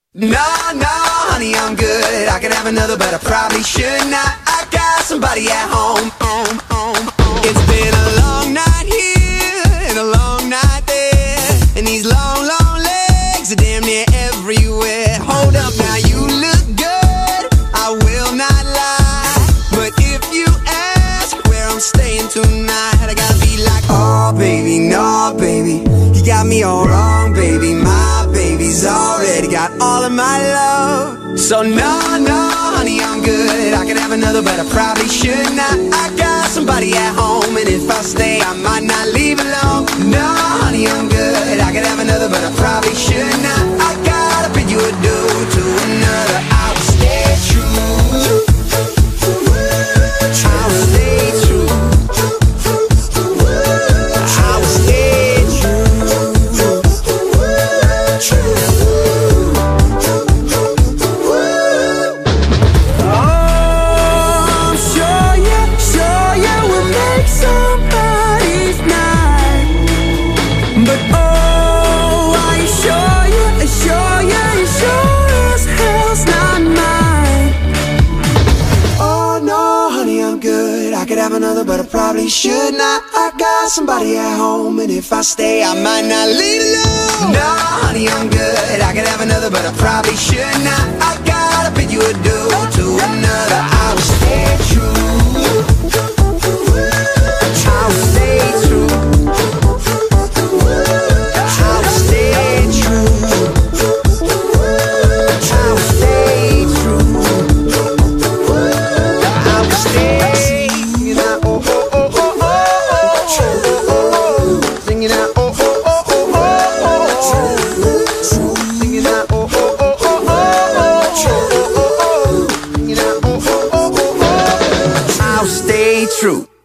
No, no, honey, I'm good. I could have another, but I probably should not. I got somebody at home. It's been a long night here and a long night there, and these long, long legs are damn near everywhere. Hold up, now you look good, I will not lie, but if you ask where I'm staying tonight, I gotta be like, oh baby, no baby, you got me all wrong, baby. My baby's already got all of my love. So no, no, honey, I'm good. I could have another, but I probably should not. I got somebody at home, and if I stay, I might not leave alone. No, honey, I'm good. I could have another, but I probably should not. I gotta bid you adieu to another. I will stay true. I will stay true. I will stay true. But oh, I assure you sure as hell's not mine. Oh no, honey, I'm good. I could have another, but I probably should not. I got somebody at home, and if I stay, I might not leave alone. No, honey, I'm good. I could have another, but I probably should not. I gotta bid you adieu to another. I will stay true. I will stay true. I'll stay true.